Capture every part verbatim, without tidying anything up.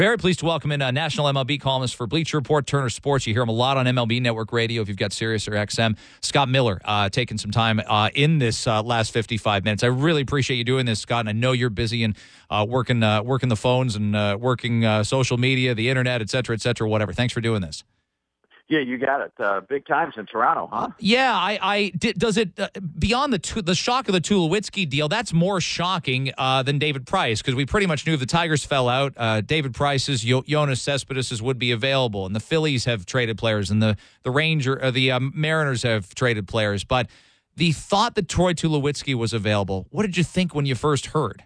Very pleased to welcome in a national M L B columnist for Bleacher Report, Turner Sports. You hear him a lot on M L B Network Radio if you've got Sirius or X M. Scott Miller, uh, taking some time uh, in this uh, last fifty-five minutes. I really appreciate you doing this, Scott, and I know you're busy and uh, working uh, working the phones and uh, working uh, social media, the internet, et cetera, et cetera, whatever. Thanks for doing this. Yeah, you got it. Uh, big times in Toronto, huh? Yeah, I, I did, does it uh, beyond the tu- the shock of the Tulowitzki deal? That's more shocking uh, than David Price, because we pretty much knew if the Tigers fell out, uh, David Price's, Yo- Jonas Cespedes' would be available, and the Phillies have traded players, and the the Ranger, uh, the um, Mariners have traded players. But the thought that Troy Tulowitzki was available, what did you think when you first heard?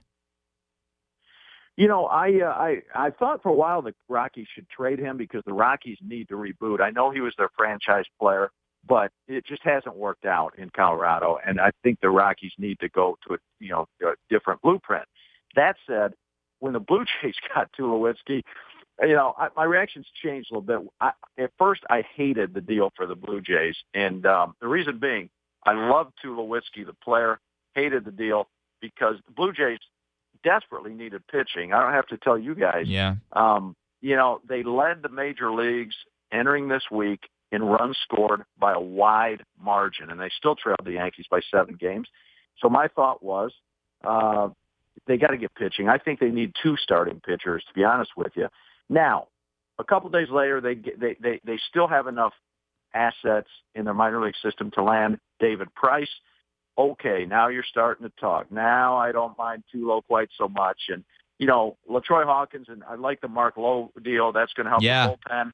You know, I, uh, I I thought for a while the Rockies should trade him because the Rockies need to reboot. I know he was their franchise player, but it just hasn't worked out in Colorado, and I think the Rockies need to go to a you know a different blueprint. That said, when the Blue Jays got Tulowitzki, you know, I, my reactions changed a little bit. I, at first, I hated the deal for the Blue Jays, and um, the reason being, I loved Tulowitzki, the player, hated the deal because the Blue Jays desperately needed pitching. I don't have to tell you guys. Yeah. Um, you know, they led the major leagues entering this week in runs scored by a wide margin, and they still trailed the Yankees by seven games. So my thought was uh, they got to get pitching. I think they need two starting pitchers, to be honest with you. Now, a couple days later, they they they, they still have enough assets in their minor league system to land David Price. Okay, now you're starting to talk. Now I don't mind Tulo quite so much. And, you know, LaTroy Hawkins, and I like the Mark Lowe deal. That's going to help yeah. the bullpen.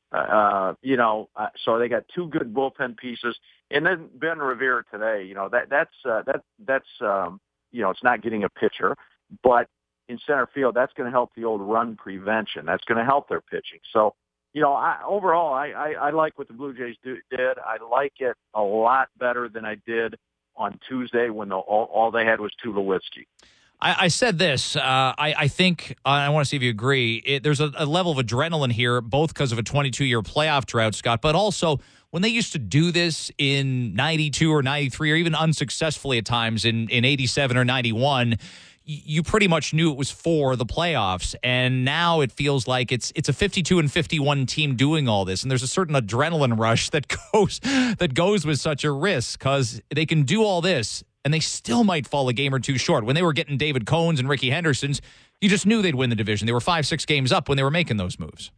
Uh, you know, uh, so they got two good bullpen pieces. And then Ben Revere today, you know, that that's, uh, that, that's um, you know, it's not getting a pitcher. But in center field, that's going to help the old run prevention. That's going to help their pitching. So, you know, I, overall, I, I, I like what the Blue Jays do, did. I like it a lot better than I did on Tuesday when the, all, all they had was Tulowitzki. I, I said this. Uh, I, I think, uh, I want to see if you agree, it, there's a, a level of adrenaline here, both because of a twenty-two-year playoff drought, Scott, but also when they used to do this in ninety-two or ninety-three, or even unsuccessfully at times in, in eighty-seven or ninety-one, you pretty much knew it was for the playoffs, and now it feels like it's it's a fifty-two and fifty-one team doing all this, and there's a certain adrenaline rush that goes that goes with such a risk because they can do all this, and they still might fall a game or two short. When they were getting David Cohns and Ricky Hendersons, you just knew they'd win the division. They were five, six games up when they were making those moves.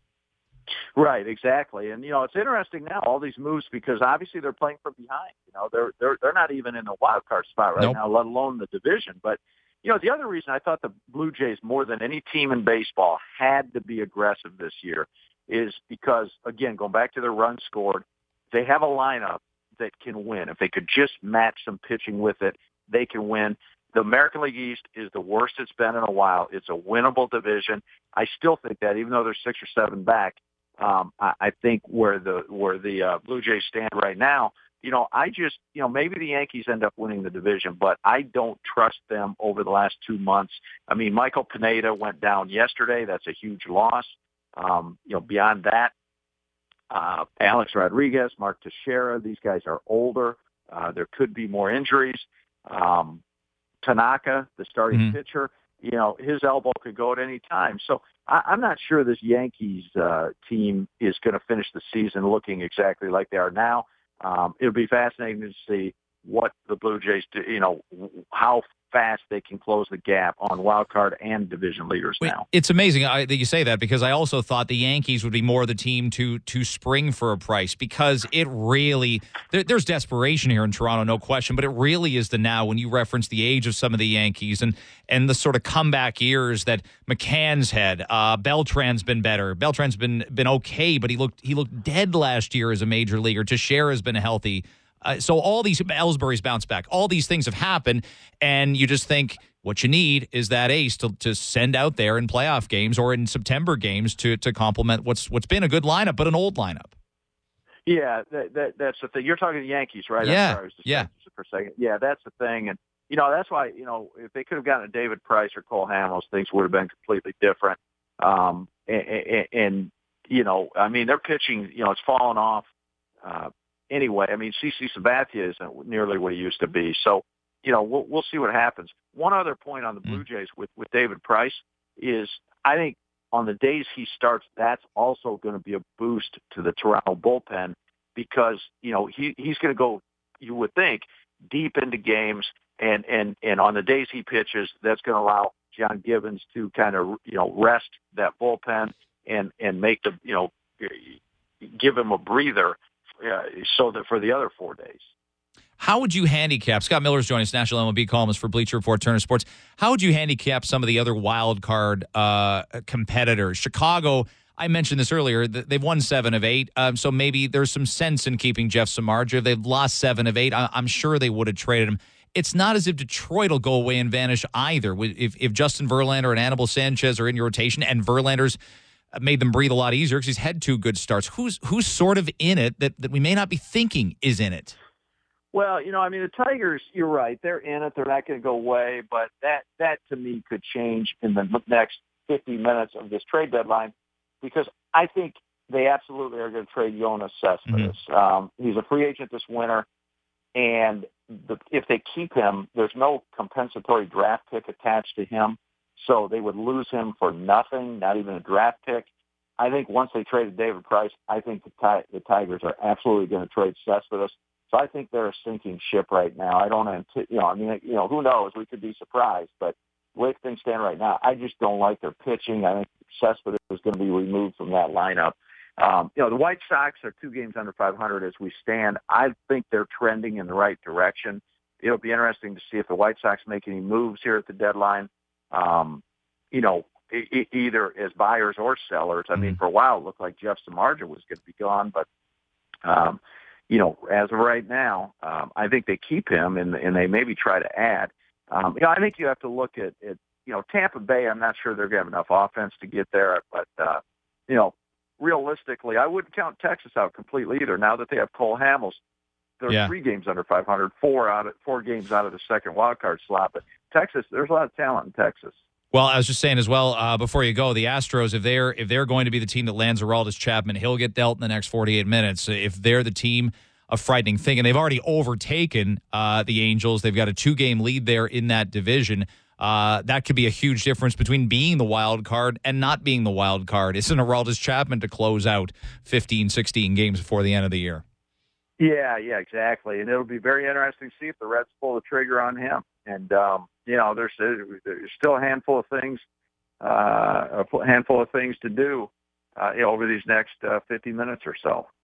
Right, exactly. And, you know, it's interesting now, all these moves, because obviously they're playing from behind. You know, they're they're they're not even in the wild card spot right Nope. now, let alone the division. But you know, the other reason I thought the Blue Jays, more than any team in baseball, had to be aggressive this year is because, again, going back to their runs scored, they have a lineup that can win. If they could just match some pitching with it, they can win. The American League East is the worst it's been in a while. It's a winnable division. I still think that, even though they're six or seven back, um, I, I think where the where the uh, Blue Jays stand right now, you know, I just, you know, maybe the Yankees end up winning the division, but I don't trust them over the last two months. I mean, Michael Pineda went down yesterday. That's a huge loss. Um, you know, beyond that, uh, Alex Rodriguez, Mark Teixeira, these guys are older. Uh, there could be more injuries. Um, Tanaka, the starting mm-hmm. pitcher, you know, his elbow could go at any time. So I, I'm not sure this Yankees uh, team is going to finish the season looking exactly like they are now. Um, it'll be fascinating to see what the Blue Jays do, you know, how fast they can close the gap on wild card and division leaders now. It's amazing that you say that, because I also thought the Yankees would be more the team to to spring for a Price, because it really there, there's desperation here in Toronto, no question, but it really is the now. When you reference the age of some of the Yankees and and the sort of comeback years that McCann's had, uh, Beltran's been better. Beltran's been been okay, but he looked he looked dead last year as a major leaguer. Teixeira's been healthy. Uh, so all these, Ellsbury's bounce back, all these things have happened, and you just think what you need is that ace to, to send out there in playoff games or in September games to to complement what's what's been a good lineup, but an old lineup. Yeah, that, that that's the thing. You're talking the Yankees, right? Yeah, I'm sorry, yeah. For a second. Yeah, that's the thing, and you know that's why you know if they could have gotten a David Price or Cole Hamels, things would have been completely different. Um, and, and, and you know, I mean, their pitching, you know, it's fallen off. Uh, Anyway, I mean, CeCe Sabathia isn't nearly what he used to be. So, you know, we'll, we'll see what happens. One other point on the Blue Jays with, with David Price is I think on the days he starts, that's also going to be a boost to the Toronto bullpen because, you know, he, he's going to go, you would think, deep into games. And, and, and on the days he pitches, that's going to allow John Gibbons to kind of, you know, rest that bullpen and, and make the, you know, give him a breather uh, so that for the other four days. How would you handicap, Scott Miller's joining us, National M L B columnist for Bleacher Report, Turner Sports. How would you handicap some of the other wild card uh, competitors? Chicago, I mentioned this earlier, they've won seven of eight, um, so maybe there's some sense in keeping Jeff Samardzija. If they've lost seven of eight, I- I'm sure they would have traded him. It's not as if Detroit will go away and vanish either. If, if Justin Verlander and Anibal Sanchez are in your rotation and Verlander's made them breathe a lot easier because he's had two good starts, who's who's sort of in it that, that we may not be thinking is in it? Well, you know, I mean, the Tigers, you're right. They're in it. They're not going to go away. But that, that to me, could change in the next fifty minutes of this trade deadline because I think they absolutely are going to trade Jonas Cespedes. Mm-hmm. Um, he's a free agent this winter. And the, if they keep him, there's no compensatory draft pick attached to him. So they would lose him for nothing, not even a draft pick. I think once they traded David Price, I think the, Ti- the Tigers are absolutely going to trade Cespedes. So I think they're a sinking ship right now. I don't, anticipate, you know, I mean, you know, who knows? We could be surprised, but the way things stand right now, I just don't like their pitching. I think Cespedes is going to be removed from that lineup. Um, you know, the White Sox are two games under five hundred as we stand. I think they're trending in the right direction. It'll be interesting to see if the White Sox make any moves here at the deadline. Um, you know, e- either as buyers or sellers. I mean, for a while, it looked like Jeff Samardzija was going to be gone, but um, you know, as of right now, um, I think they keep him and, and they maybe try to add. Um, you know, I think you have to look at, at, you know, Tampa Bay. I'm not sure they're going to have enough offense to get there, but, uh, you know, realistically, I wouldn't count Texas out completely either. Now that they have Cole Hamels, they're yeah. three games under five hundred, four out of four games out of the second wild card slot. But Texas, there's a lot of talent in Texas. Well, I was just saying as well, uh, before you go, the Astros, if they're if they're going to be the team that lands Aroldis Chapman, he'll get dealt in the next forty-eight minutes. If they're the team, a frightening thing, and they've already overtaken uh, the Angels. They've got a two-game lead there in that division. Uh, that could be a huge difference between being the wild card and not being the wild card. Isn't Aroldis Chapman to close out fifteen, sixteen games before the end of the year? Yeah, yeah, exactly. And it'll be very interesting to see if the Reds pull the trigger on him. And, um, you know, there's, there's still a handful of things, uh, a handful of things to do uh, you know, over these next uh, fifty minutes or so.